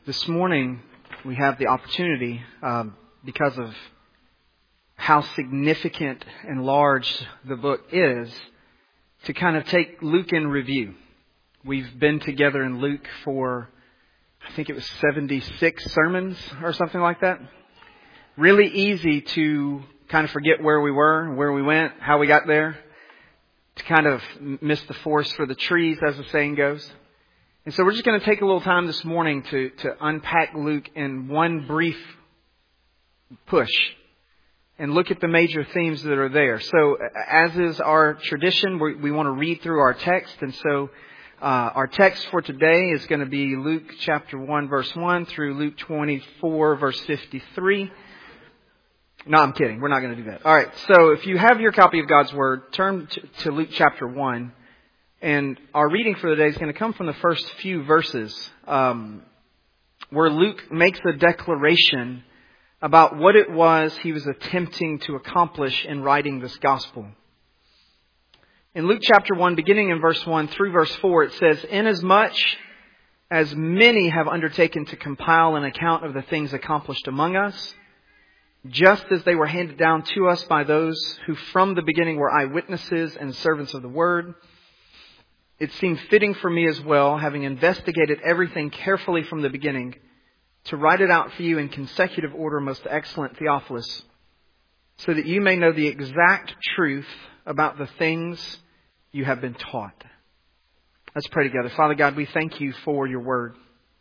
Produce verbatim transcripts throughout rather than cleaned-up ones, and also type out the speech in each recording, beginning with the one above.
This morning, we have the opportunity, um, because of how significant and large the book is, to kind of take Luke in review. We've been together in Luke for, I think it was seventy-six sermons or something like that. Really easy to kind of forget where we were, where we went, how we got there, to kind of miss the forest for the trees, as the saying goes. And so we're just going to take a little time this morning to, to unpack Luke in one brief push and look at the major themes that are there. So as is our tradition, we, we want to read through our text. And so uh, our text for today is going to be Luke chapter one, verse one through Luke twenty-four, verse fifty-three. No, I'm kidding. We're not going to do that. All right. So if you have your copy of God's Word, turn to, to Luke chapter one. And our reading for the day is going to come from the first few verses, um, where Luke makes a declaration about what it was he was attempting to accomplish in writing this gospel. In Luke chapter one, beginning in verse one through verse four, it says, "Inasmuch as many have undertaken to compile an account of the things accomplished among us, just as they were handed down to us by those who from the beginning were eyewitnesses and servants of the word, it seemed fitting for me as well, having investigated everything carefully from the beginning, to write it out for you in consecutive order, most excellent Theophilus, so that you may know the exact truth about the things you have been taught." Let's pray together. Father God, we thank you for your word.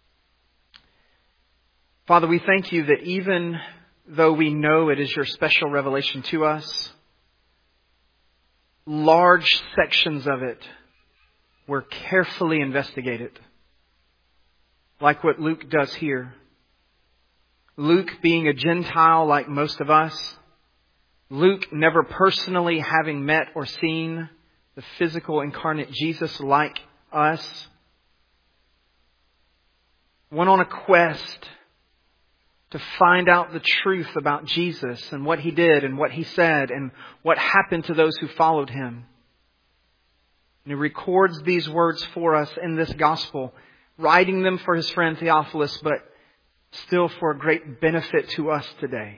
Father, we thank you that even though we know it is your special revelation to us, large sections of it were carefully investigated, like what Luke does here. Luke being a Gentile like most of us, Luke never personally having met or seen the physical incarnate Jesus like us, went on a quest to find out the truth about Jesus and what he did and what he said and what happened to those who followed him. And he records these words for us in this gospel, writing them for his friend Theophilus, but still for a great benefit to us today.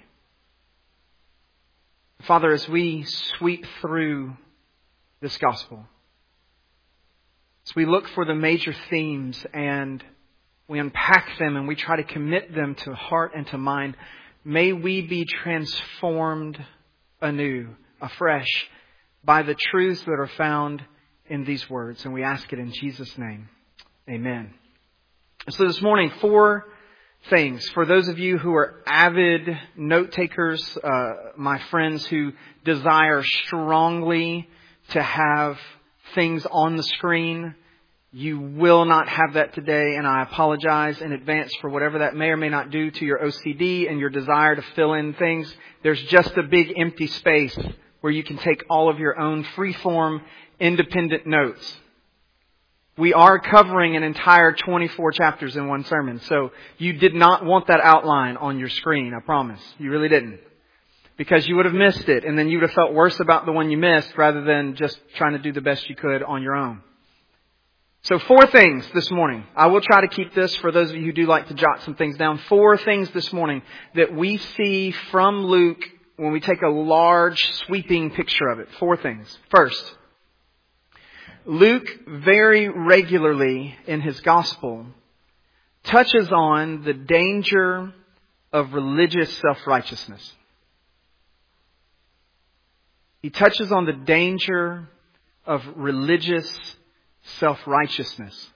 Father, as we sweep through this gospel, as we look for the major themes and we unpack them and we try to commit them to heart and to mind, may we be transformed anew, afresh, by the truths that are found in these words. And we ask it in Jesus' name. Amen. So this morning, four things. For those of you who are avid note takers, uh, my friends who desire strongly to have things on the screen, you will not have that today, and I apologize in advance for whatever that may or may not do to your O C D and your desire to fill in things. There's just a big empty space where you can take all of your own free-form, independent notes. We are covering an entire twenty-four chapters in one sermon, so you did not want that outline on your screen, I promise. You really didn't. Because you would have missed it, and then you would have felt worse about the one you missed rather than just trying to do the best you could on your own. So four things this morning. I will try to keep this for those of you who do like to jot some things down. Four things this morning that we see from Luke when we take a large sweeping picture of it. Four things. First, Luke very regularly in his gospel touches on the danger of religious self-righteousness. He touches on the danger of religious self-righteousness.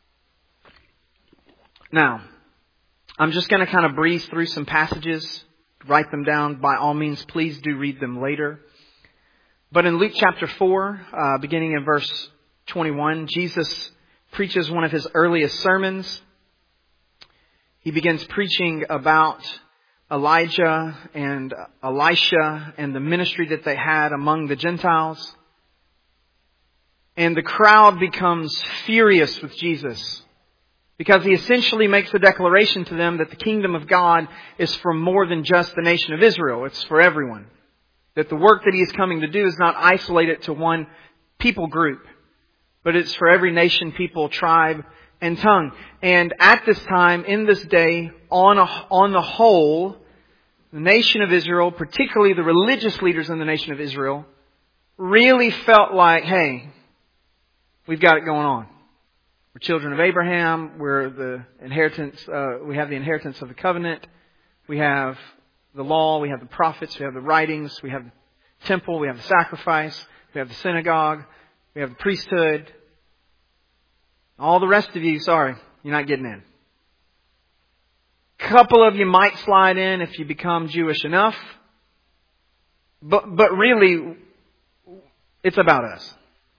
Now, I'm just going to kind of breeze through some passages, write them down. By all means, please do read them later. But in Luke chapter four, uh, beginning in verse twenty-one, Jesus preaches one of his earliest sermons. He begins preaching about Elijah and Elisha and the ministry that they had among the Gentiles. And the crowd becomes furious with Jesus because he essentially makes a declaration to them that the kingdom of God is for more than just the nation of Israel. It's for everyone. That the work that he is coming to do is not isolated to one people group, but it's for every nation, people, tribe, and tongue. And at this time, in this day, on a, on the whole, the nation of Israel, particularly the religious leaders in the nation of Israel, really felt like, hey, we've got it going on. We're children of Abraham. We're the inheritance. Uh, we have the inheritance of the covenant. We have the law. We have the prophets. We have the writings. We have the temple. We have the sacrifice. We have the synagogue. We have the priesthood. All the rest of you, sorry, you're not getting in. A couple of you might slide in if you become Jewish enough. But, but really, it's about us.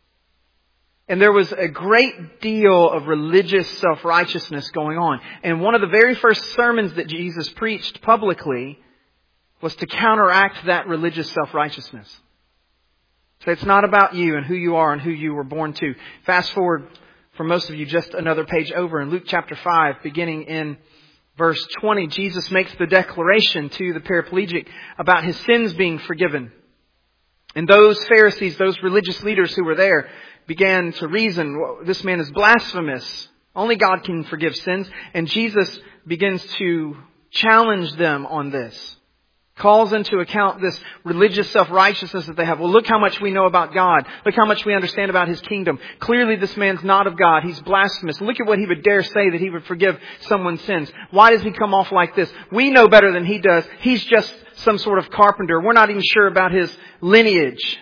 And there was a great deal of religious self-righteousness going on. And one of the very first sermons that Jesus preached publicly was to counteract that religious self-righteousness. So it's not about you and who you are and who you were born to. Fast forward for most of you just another page over in Luke chapter five, beginning in verse twenty. Jesus makes the declaration to the paraplegic about his sins being forgiven. And those Pharisees, those religious leaders who were there, began to reason, well, this man is blasphemous. Only God can forgive sins. And Jesus begins to challenge them on this. Calls into account this religious self-righteousness that they have. Well, look how much we know about God. Look how much we understand about His kingdom. Clearly this man's not of God. He's blasphemous. Look at what he would dare say that he would forgive someone's sins. Why does he come off like this? We know better than he does. He's just some sort of carpenter. We're not even sure about his lineage.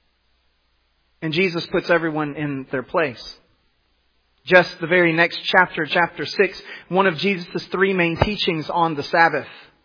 And Jesus puts everyone in their place. Just the very next chapter, chapter six, one of Jesus' three main teachings on the Sabbath.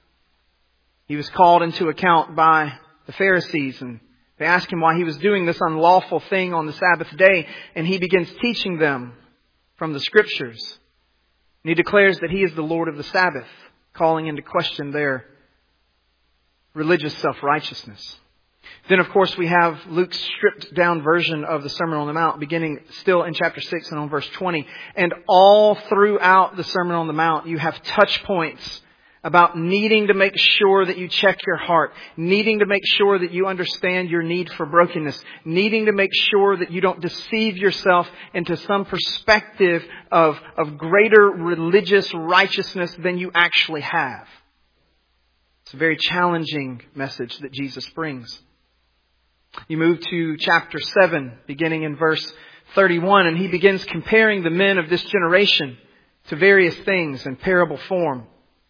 He was called into account by the Pharisees, and they asked him why he was doing this unlawful thing on the Sabbath day, and he begins teaching them from the Scriptures. And he declares that he is the Lord of the Sabbath, calling into question their religious self-righteousness. Then, of course, we have Luke's stripped down version of the Sermon on the Mount, beginning still in chapter six and on verse twenty. And all throughout the Sermon on the Mount, you have touch points about needing to make sure that you check your heart, needing to make sure that you understand your need for brokenness, needing to make sure that you don't deceive yourself into some perspective of, of greater religious righteousness than you actually have. It's a very challenging message that Jesus brings. You move to chapter seven, beginning in verse thirty-one, and he begins comparing the men of this generation to various things in parable form.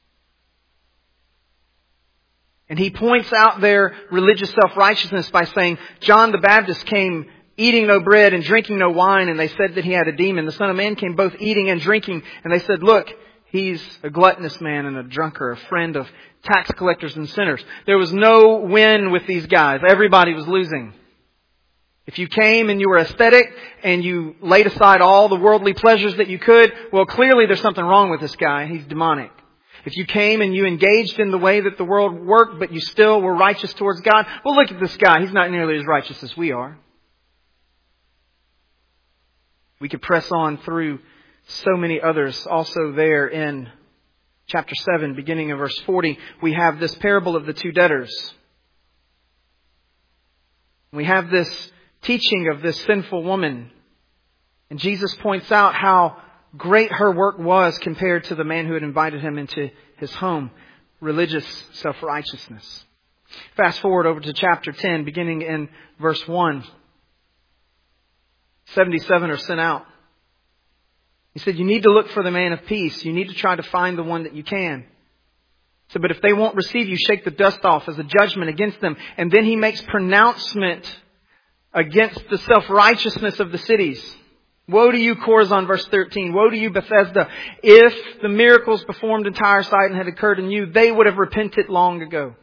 And he points out their religious self-righteousness by saying, John the Baptist came eating no bread and drinking no wine, and they said that he had a demon. The Son of Man came both eating and drinking, and they said, look, he's a gluttonous man and a drunkard, a friend of tax collectors and sinners. There was no win with these guys. Everybody was losing. If you came and you were aesthetic and you laid aside all the worldly pleasures that you could, well, clearly there's something wrong with this guy. He's demonic. If you came and you engaged in the way that the world worked, but you still were righteous towards God, well, look at this guy. He's not nearly as righteous as we are. We could press on through so many others. Also there in chapter seven, beginning of verse forty, we have this parable of the two debtors. We have this teaching of this sinful woman. And Jesus points out how great her work was compared to the man who had invited him into his home. Religious self-righteousness. Fast forward over to chapter ten, beginning in verse one. seventy-seven are sent out. He said, you need to look for the man of peace. You need to try to find the one that you can. He said, but if they won't receive you, shake the dust off as a judgment against them. And then he makes pronouncement against the self-righteousness of the cities. Woe to you, Chorazin, verse thirteen. Woe to you, Bethesda. If the miracles performed in Tyre Sidon had occurred in you, they would have repented long ago.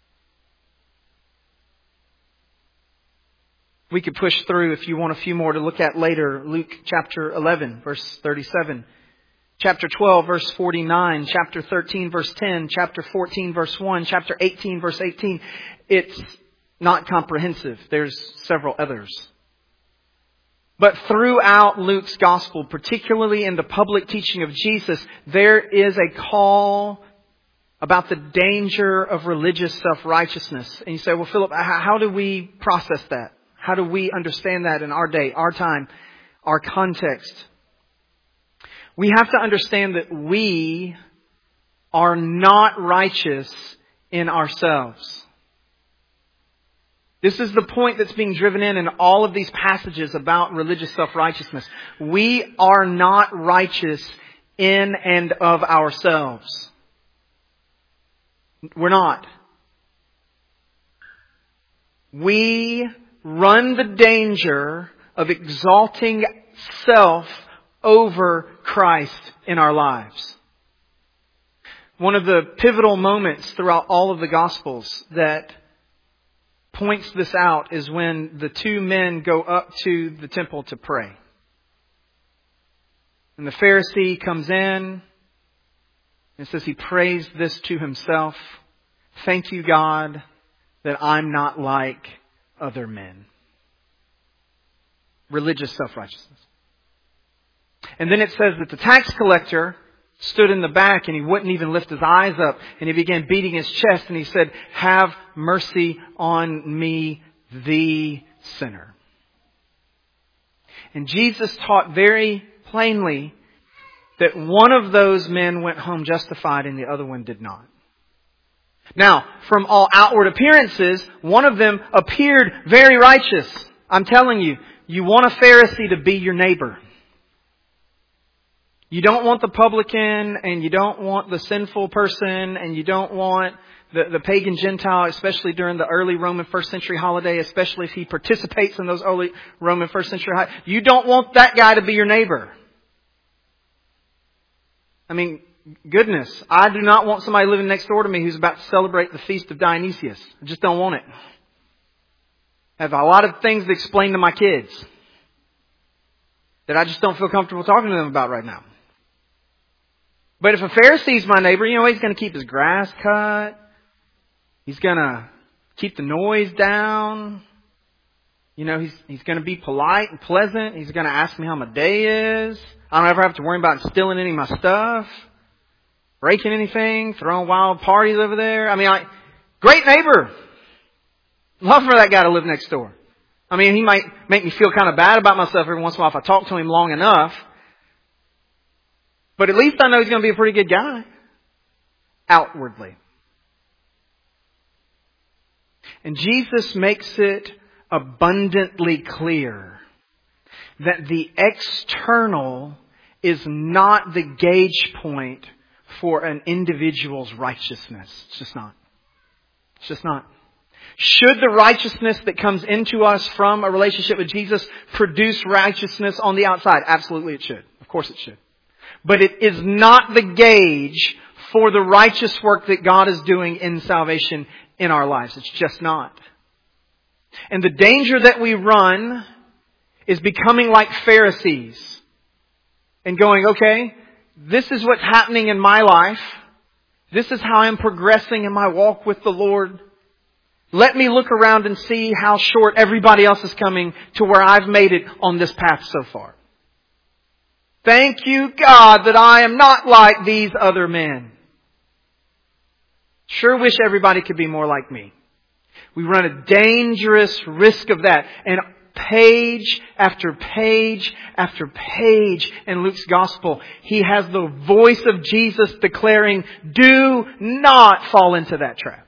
We could push through if you want a few more to look at later. Luke chapter eleven, verse thirty-seven. Chapter twelve, verse forty-nine. Chapter thirteen, verse ten. Chapter fourteen, verse one. Chapter eighteen, verse eighteen. It's not comprehensive. There's several others. But throughout Luke's gospel, particularly in the public teaching of Jesus, there is a call about the danger of religious self-righteousness. And you say, well, Philip, how do we process that? How do we understand that in our day, our time, our context? We have to understand that we are not righteous in ourselves. This is the point that's being driven in in all of these passages about religious self-righteousness. We are not righteous in and of ourselves. We're not. We run the danger of exalting self over Christ in our lives. One of the pivotal moments throughout all of the Gospels that points this out is when the two men go up to the temple to pray. And the Pharisee comes in and says he prays this to himself. Thank you, God, that I'm not like other men. Religious self-righteousness. And then it says that the tax collector stood in the back and he wouldn't even lift his eyes up. And he began beating his chest and he said, have mercy on me, the sinner. And Jesus taught very plainly that one of those men went home justified and the other one did not. Now, from all outward appearances, one of them appeared very righteous. I'm telling you, you want a Pharisee to be your neighbor. You don't want the publican, and you don't want the sinful person, and you don't want the, the pagan Gentile, especially during the early Roman first century holiday, especially if he participates in those early Roman first century holidays. You don't want that guy to be your neighbor. I mean, goodness, I do not want somebody living next door to me who's about to celebrate the feast of Dionysius. I just don't want it. I have a lot of things to explain to my kids that I just don't feel comfortable talking to them about right now. But if a Pharisee's my neighbor, you know, he's going to keep his grass cut. He's going to keep the noise down. You know, he's he's going to be polite and pleasant. He's going to ask me how my day is. I don't ever have to worry about stealing any of my stuff, breaking anything, throwing wild parties over there. I mean, I, great neighbor. Love for that guy to live next door. I mean, he might make me feel kind of bad about myself every once in a while if I talk to him long enough. But at least I know he's going to be a pretty good guy. Outwardly. And Jesus makes it abundantly clear that the external is not the gauge point for an individual's righteousness. It's just not. It's just not. Should the righteousness that comes into us from a relationship with Jesus produce righteousness on the outside? Absolutely it should. Of course it should. But it is not the gauge for the righteous work that God is doing in salvation in our lives. It's just not. And the danger that we run is becoming like Pharisees and going, okay, this is what's happening in my life. This is how I'm progressing in my walk with the Lord. Let me look around and see how short everybody else is coming to where I've made it on this path so far. Thank you, God, that I am not like these other men. Sure wish everybody could be more like me. We run a dangerous risk of that. And page after page after page in Luke's Gospel, he has the voice of Jesus declaring, do not fall into that trap.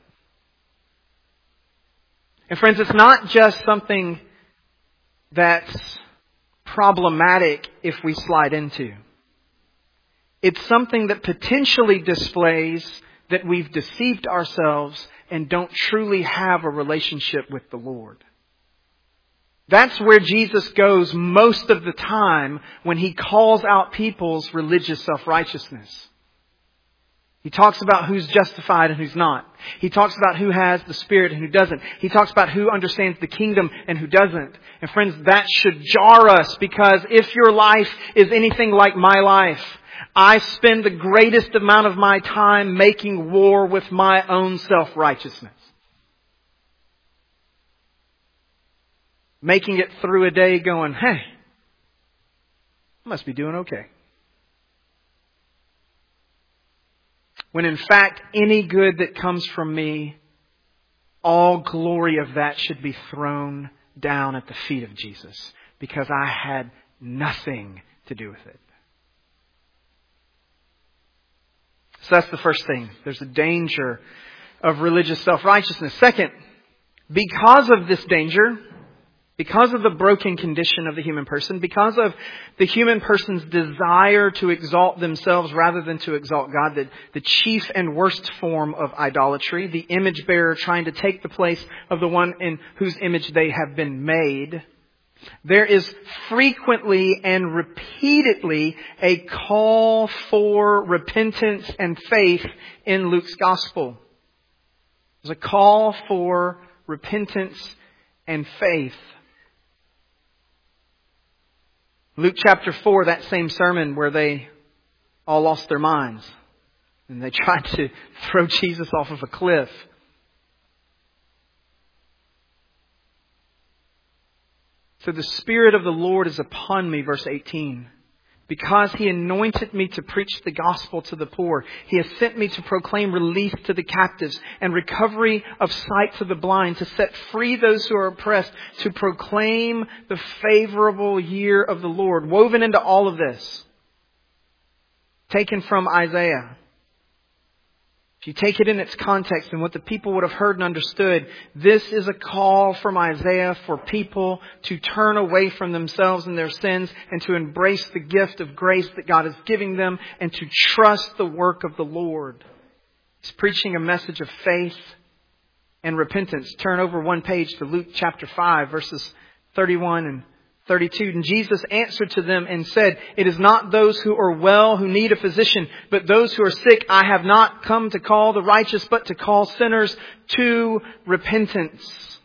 And friends, it's not just something that's problematic if we slide into. It's something that potentially displays that we've deceived ourselves and don't truly have a relationship with the Lord. That's where Jesus goes most of the time when He calls out people's religious self-righteousness. He talks about who's justified and who's not. He talks about who has the Spirit and who doesn't. He talks about who understands the kingdom and who doesn't. And friends, that should jar us, because if your life is anything like my life, I spend the greatest amount of my time making war with my own self-righteousness. Making it through a day going, hey, I must be doing okay. When in fact, any good that comes from me, all glory of that should be thrown down at the feet of Jesus, because I had nothing to do with it. So that's the first thing. There's a danger of religious self-righteousness. Second, because of this danger, because of the broken condition of the human person, because of the human person's desire to exalt themselves rather than to exalt God, the, the chief and worst form of idolatry, the image bearer trying to take the place of the one in whose image they have been made, there is frequently and repeatedly a call for repentance and faith in Luke's gospel. There's a call for repentance and faith. Luke chapter four, that same sermon where they all lost their minds and they tried to throw Jesus off of a cliff. So the Spirit of the Lord is upon me, verse eighteen, because He anointed me to preach the gospel to the poor. He has sent me to proclaim release to the captives and recovery of sight to the blind, to set free those who are oppressed, to proclaim the favorable year of the Lord. Woven into all of this, taken from Isaiah. If you take it in its context and what the people would have heard and understood, this is a call from Isaiah for people to turn away from themselves and their sins and to embrace the gift of grace that God is giving them and to trust the work of the Lord. He's preaching a message of faith and repentance. Turn over one page to Luke chapter five, verses thirty-one and thirty-two. And Jesus answered to them and said, "It is not those who are well who need a physician, but those who are sick. I have not come to call the righteous, but to call sinners to repentance."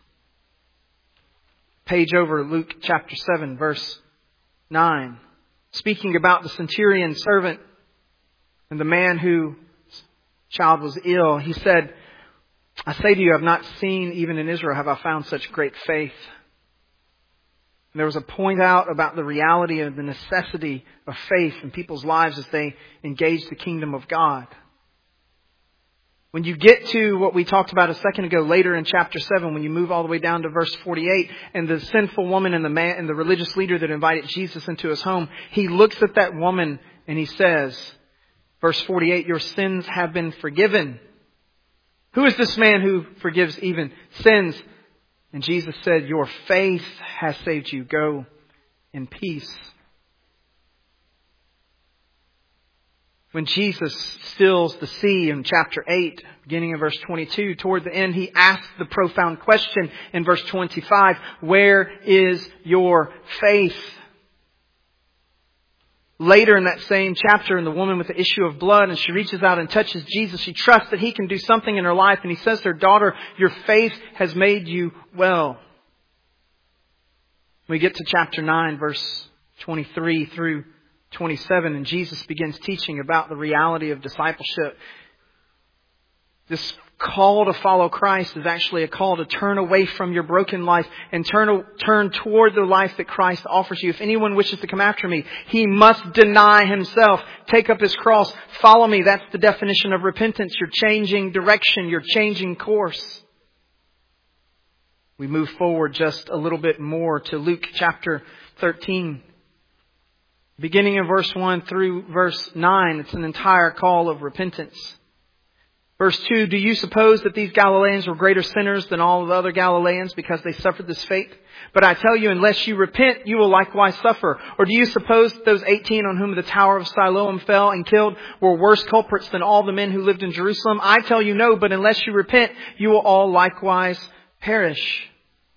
Page over, Luke chapter seven, verse nine. Speaking about the centurion servant and the man whose child was ill, he said, "I say to you, I have not seen, even in Israel, have I found such great faith." There was a point out about the reality of the necessity of faith in people's lives as they engage the kingdom of God. When you get to what we talked about a second ago, later in chapter seven, when you move all the way down to verse forty-eight, and the sinful woman and the man and the religious leader that invited Jesus into his home, he looks at that woman and he says, verse forty-eight, "Your sins have been forgiven." Who is this man who forgives even sins? And Jesus said, "Your faith has saved you. Go in peace." When Jesus stills the sea in chapter eight, beginning in verse twenty-two, toward the end, He asks the profound question in verse twenty-five, "Where is your faith?" Later in that same chapter, in the woman with the issue of blood, and she reaches out and touches Jesus. She trusts that He can do something in her life. And He says to her, "Daughter, your faith has made you well." We get to chapter nine, verse twenty-three through twenty-seven, and Jesus begins teaching about the reality of discipleship. This call to follow Christ is actually a call to turn away from your broken life and turn turn toward the life that Christ offers you. If anyone wishes to come after me, he must deny himself, take up his cross, follow me. That's the definition of repentance. You're changing direction. You're changing course. We move forward just a little bit more to Luke chapter thirteen. Beginning in verse one through verse nine, it's an entire call of repentance. Verse two, "Do you suppose that these Galileans were greater sinners than all of the other Galileans because they suffered this fate? But I tell you, unless you repent, you will likewise suffer. Or do you suppose that those eighteen on whom the tower of Siloam fell and killed were worse culprits than all the men who lived in Jerusalem? I tell you no, but unless you repent, you will all likewise perish."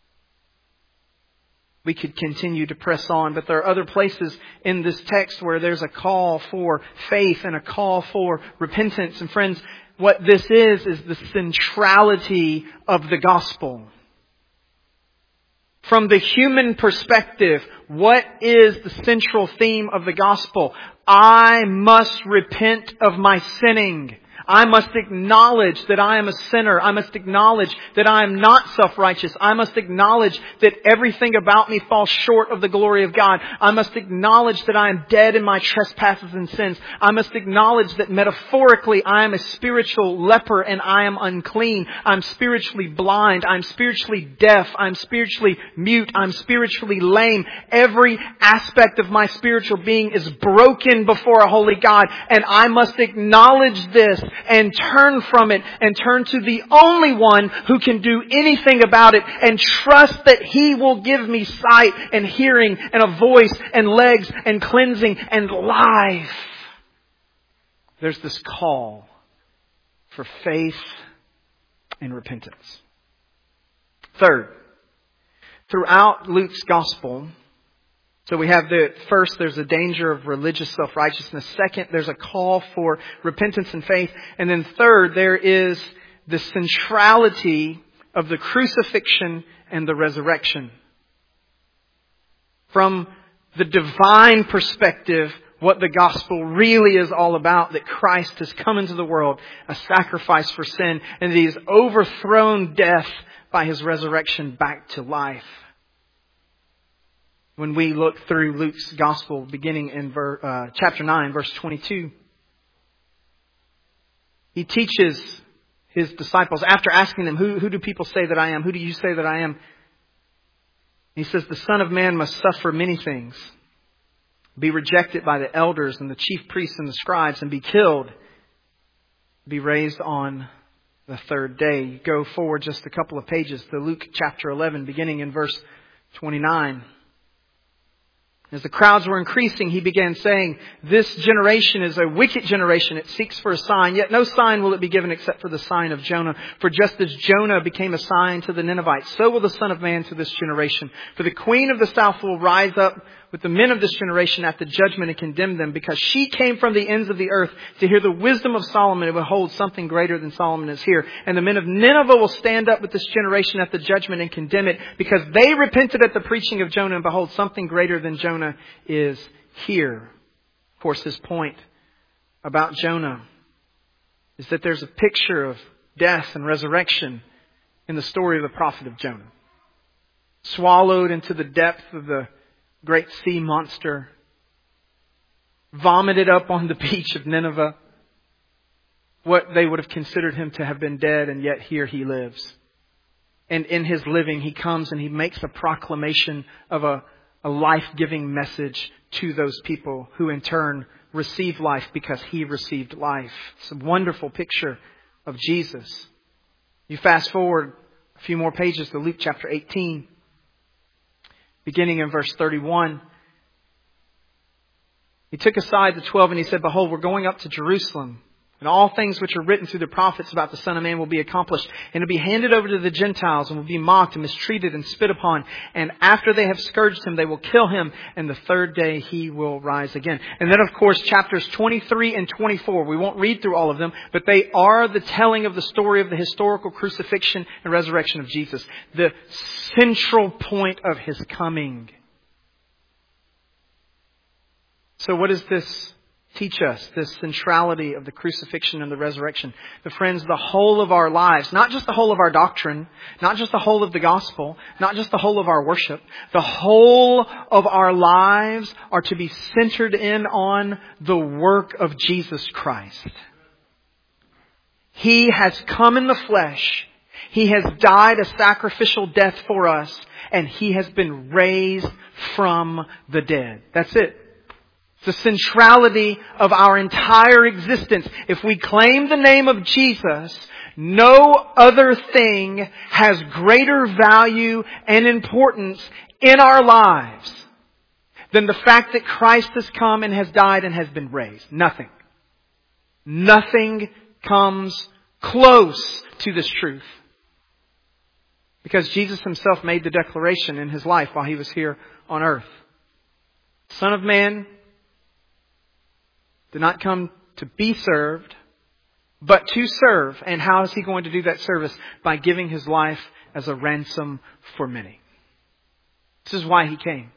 We could continue to press on, but there are other places in this text where there's a call for faith and a call for repentance. And friends, what this is, is the centrality of the gospel. From the human perspective, what is the central theme of the gospel? I must repent of my sinning. I must acknowledge that I am a sinner. I must acknowledge that I am not self-righteous. I must acknowledge that everything about me falls short of the glory of God. I must acknowledge that I am dead in my trespasses and sins. I must acknowledge that metaphorically I am a spiritual leper and I am unclean. I'm spiritually blind. I'm spiritually deaf. I'm spiritually mute. I'm spiritually lame. Every aspect of my spiritual being is broken before a holy God. And I must acknowledge this and turn from it and turn to the only one who can do anything about it and trust that He will give me sight and hearing and a voice and legs and cleansing and life. There's this call for faith and repentance. Third, throughout Luke's gospel, so we have the first, there's a danger of religious self-righteousness. Second, there's a call for repentance and faith. And then third, there is the centrality of the crucifixion and the resurrection. From the divine perspective, what the gospel really is all about, that Christ has come into the world, a sacrifice for sin, and that He has overthrown death by His resurrection back to life. When we look through Luke's gospel, beginning in ver, uh, chapter nine, verse twenty-two, He teaches His disciples, after asking them, who, who do people say that I am? Who do you say that I am? He says, the Son of Man must suffer many things, be rejected by the elders and the chief priests and the scribes, and be killed, be raised on the third day. Go forward just a couple of pages to Luke chapter eleven, beginning in verse twenty-nine. As the crowds were increasing, He began saying, this generation is a wicked generation. It seeks for a sign, yet no sign will it be given except for the sign of Jonah. For just as Jonah became a sign to the Ninevites, so will the Son of Man to this generation. For the queen of the south will rise up with the men of this generation at the judgment and condemn them, because she came from the ends of the earth to hear the wisdom of Solomon, and behold, something greater than Solomon is here. And the men of Nineveh will stand up with this generation at the judgment and condemn it, because they repented at the preaching of Jonah, and behold, something greater than Jonah is here. Of course, his point about Jonah is that there's a picture of death and resurrection in the story of the prophet of Jonah. Swallowed into the depth of the great sea monster, vomited up on the beach of Nineveh, what they would have considered him to have been dead, and yet here he lives. And in his living, he comes and he makes a proclamation of a, a life-giving message to those people, who in turn receive life because he received life. It's a wonderful picture of Jesus. You fast forward a few more pages to Luke chapter eighteen. Beginning in verse thirty-one, He took aside the twelve and He said, behold, we're going up to Jerusalem, and all things which are written through the prophets about the Son of Man will be accomplished, and will be handed over to the Gentiles, and will be mocked and mistreated and spit upon. And after they have scourged Him, they will kill Him, and the third day He will rise again. And then, of course, chapters twenty-three and twenty-four. We won't read through all of them, but they are the telling of the story of the historical crucifixion and resurrection of Jesus. The central point of His coming. So what does this teach us, this centrality of the crucifixion and the resurrection? The friends, the whole of our lives, not just the whole of our doctrine, not just the whole of the gospel, not just the whole of our worship, the whole of our lives are to be centered in on the work of Jesus Christ. He has come in the flesh. He has died a sacrificial death for us, and He has been raised from the dead. That's it. The centrality of our entire existence. If we claim the name of Jesus, no other thing has greater value and importance in our lives than the fact that Christ has come and has died and has been raised. Nothing. Nothing comes close to this truth. Because Jesus Himself made the declaration in His life while He was here on earth. Son of Man did not come to be served, but to serve. And how is He going to do that service? By giving His life as a ransom for many. This is why He came.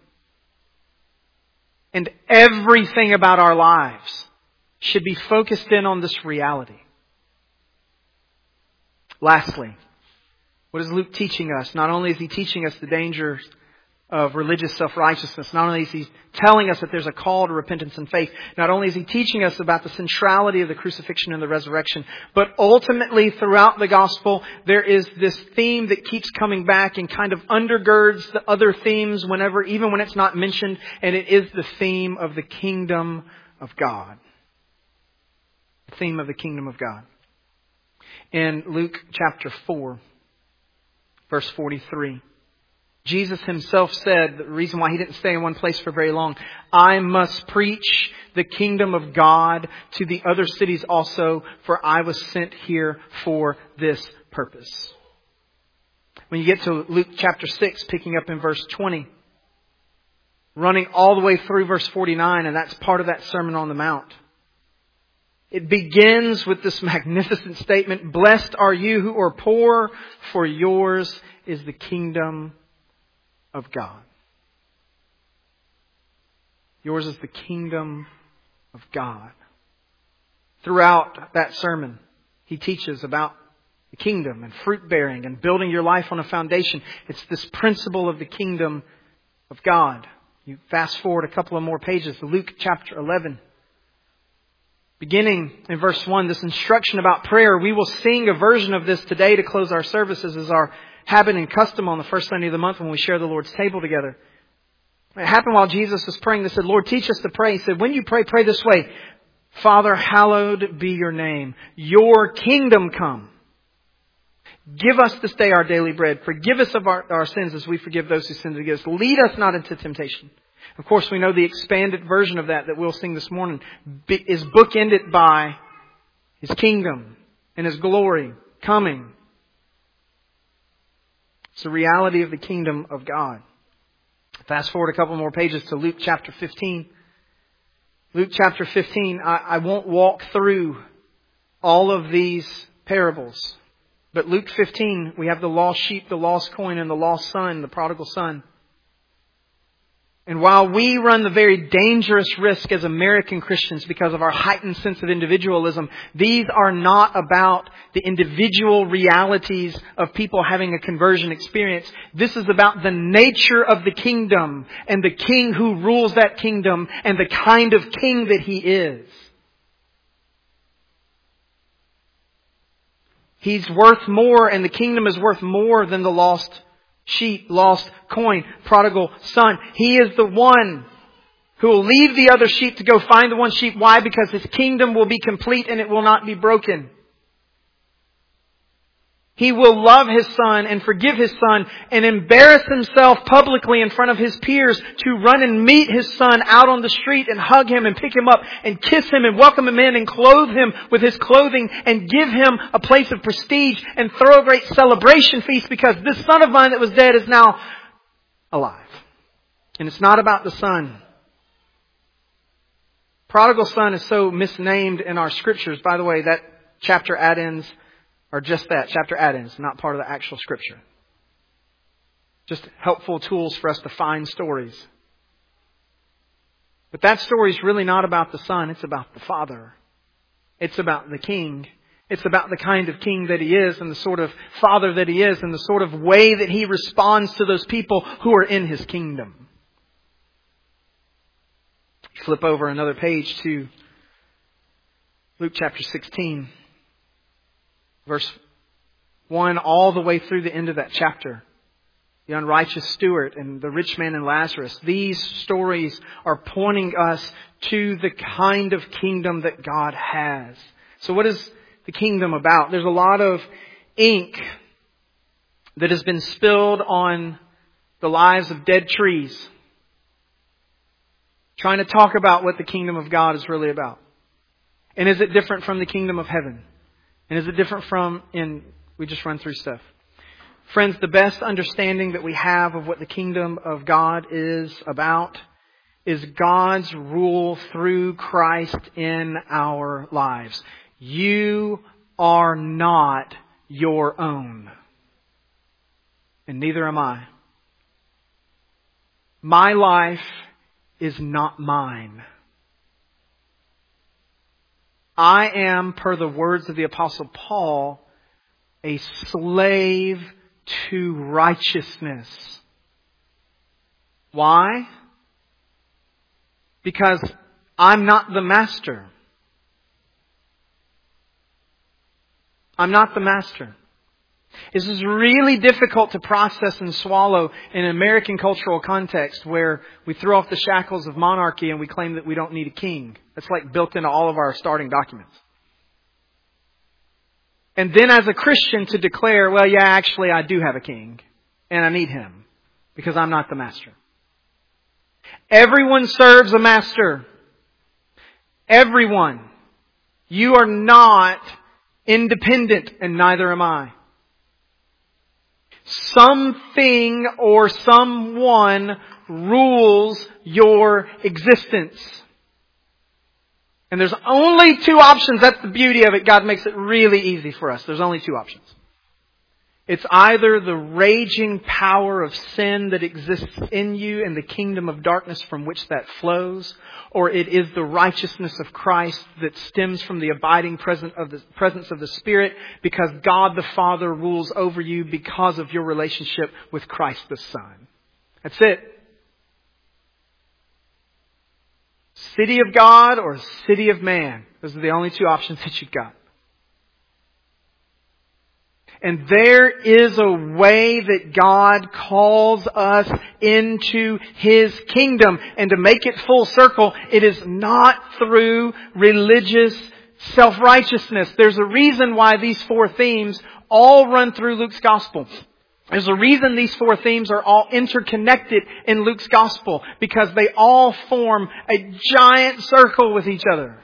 And everything about our lives should be focused in on this reality. Lastly, what is Luke teaching us? Not only is he teaching us the dangers of religious self-righteousness, not only is he telling us that there's a call to repentance and faith, not only is he teaching us about the centrality of the crucifixion and the resurrection, but ultimately throughout the gospel, there is this theme that keeps coming back and kind of undergirds the other themes whenever, even when it's not mentioned, and it is the theme of the kingdom of God. The theme of the kingdom of God. In Luke chapter four, verse forty-three, Jesus himself said, the reason why he didn't stay in one place for very long, I must preach the kingdom of God to the other cities also, for I was sent here for this purpose. When you get to Luke chapter six, picking up in verse twenty, running all the way through verse forty-nine, and that's part of that Sermon on the Mount. It begins with this magnificent statement, blessed are you who are poor, for yours is the kingdom of God. Yours is the kingdom of God. Throughout that sermon, he teaches about the kingdom and fruit bearing and building your life on a foundation. It's this principle of the kingdom of God. You fast forward a couple of more pages to Luke chapter eleven. Beginning in verse one, this instruction about prayer. We will sing a version of this today to close our services as our habit and custom on the first Sunday of the month when we share the Lord's table together. It happened while Jesus was praying. They said, Lord, teach us to pray. He said, when you pray, pray this way. Father, hallowed be your name. Your kingdom come. Give us this day our daily bread. Forgive us of our, our sins as we forgive those who sin against us. Lead us not into temptation. Of course, we know the expanded version of that that we'll sing this morning is bookended by His kingdom and His glory coming. It's the reality of the kingdom of God. Fast forward a couple more pages to Luke chapter fifteen. Luke chapter fifteen, I, I won't walk through all of these parables. But Luke fifteen, we have the lost sheep, the lost coin, and the lost son, the prodigal son. And while we run the very dangerous risk as American Christians because of our heightened sense of individualism, these are not about the individual realities of people having a conversion experience. This is about the nature of the kingdom and the king who rules that kingdom and the kind of king that he is. He's worth more, and the kingdom is worth more than the lost sheep, lost coin, prodigal son. He is the one who will leave the other sheep to go find the one sheep. Why? Because His kingdom will be complete and it will not be broken. He will love His son and forgive His son and embarrass Himself publicly in front of His peers to run and meet His son out on the street and hug him and pick him up and kiss him and welcome him in and clothe him with His clothing and give him a place of prestige and throw a great celebration feast because this son of mine that was dead is now alive. And it's not about the son. Prodigal son is so misnamed in our scriptures. By the way, that chapter add-ins are just that, chapter add-ins, not part of the actual scripture. Just helpful tools for us to find stories. But that story is really not about the son, it's about the father. It's about the king. It's about the kind of king that he is and the sort of father that he is and the sort of way that he responds to those people who are in his kingdom. Flip over another page to Luke chapter sixteen. Verse one, all the way through the end of that chapter. The unrighteous steward and the rich man and Lazarus. These stories are pointing us to the kind of kingdom that God has. So what is the kingdom about? There's a lot of ink that has been spilled on the lives of dead trees, trying to talk about what the kingdom of God is really about. And is it different from the kingdom of heaven? And is it different from, in, we just run through stuff. Friends, the best understanding that we have of what the kingdom of God is about is God's rule through Christ in our lives. You are not your own. And neither am I. My life is not mine. I am, per the words of the Apostle Paul, a slave to righteousness. Why? Because I'm not the master. I'm not the master. This is really difficult to process and swallow in an American cultural context where we throw off the shackles of monarchy and we claim that we don't need a king. That's like built into all of our starting documents. And then as a Christian to declare, well, yeah, actually I do have a king and I need him because I'm not the master. Everyone serves a master. Everyone. You are not independent and neither am I. Something or someone rules your existence. And there's only two options. That's the beauty of it. God makes it really easy for us. There's only two options. It's either the raging power of sin that exists in you and the kingdom of darkness from which that flows, or it is the righteousness of Christ that stems from the abiding presence of the presence of the Spirit because God the Father rules over you because of your relationship with Christ the Son. That's it. City of God or city of man. Those are the only two options that you've got. And there is a way that God calls us into His kingdom. And to make it full circle, it is not through religious self-righteousness. There's a reason why these four themes all run through Luke's Gospel. There's a reason these four themes are all interconnected in Luke's Gospel. Because they all form a giant circle with each other.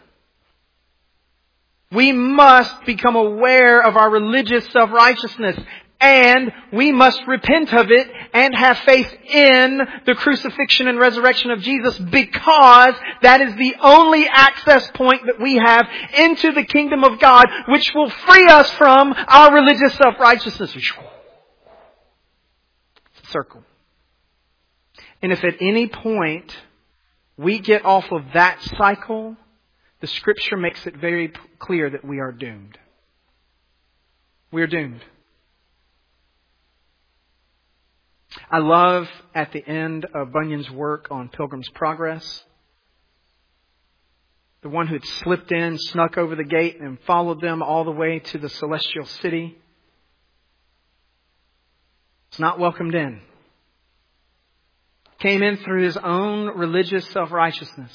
We must become aware of our religious self-righteousness. And we must repent of it and have faith in the crucifixion and resurrection of Jesus because that is the only access point that we have into the kingdom of God, which will free us from our religious self-righteousness. It's a circle. And if at any point we get off of that cycle, the Scripture makes it very clear that we are doomed. We are doomed. I love at the end of Bunyan's work on Pilgrim's Progress, the one who had slipped in, snuck over the gate and followed them all the way to the celestial city. It's not welcomed in. Came in through his own religious self-righteousness.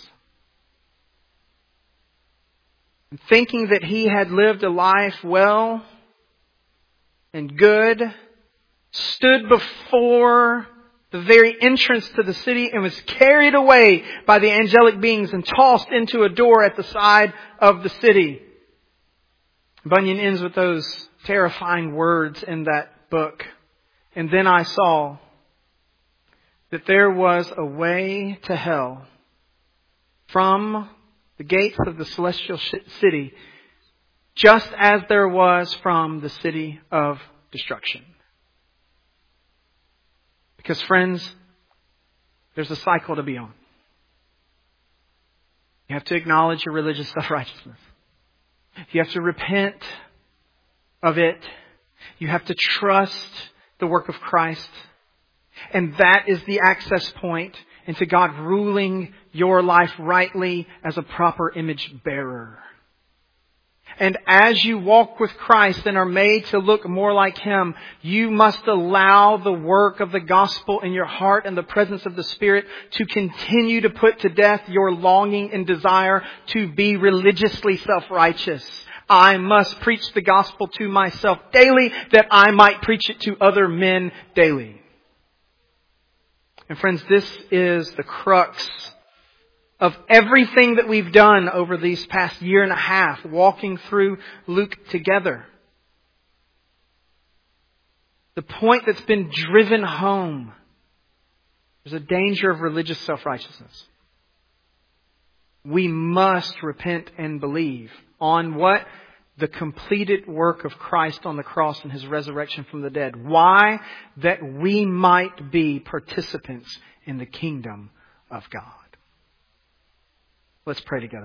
Thinking that he had lived a life well and good, stood before the very entrance to the city and was carried away by the angelic beings and tossed into a door at the side of the city. Bunyan ends with those terrifying words in that book. And then I saw that there was a way to hell from the gates of the celestial city, just as there was from the city of destruction. Because friends, there's a cycle to be on. You have to acknowledge your religious self-righteousness. You have to repent of it. You have to trust the work of Christ. And that is the access point into God ruling your life rightly as a proper image bearer. And as you walk with Christ and are made to look more like Him, you must allow the work of the gospel in your heart and the presence of the Spirit to continue to put to death your longing and desire to be religiously self-righteous. I must preach the gospel to myself daily that I might preach it to other men daily. And friends, this is the crux of everything that we've done over these past year and a half, walking through Luke together. The point that's been driven home. There's a danger of religious self-righteousness. We must repent and believe on what? The completed work of Christ on the cross and His resurrection from the dead. Why? That we might be participants in the kingdom of God. Let's pray together.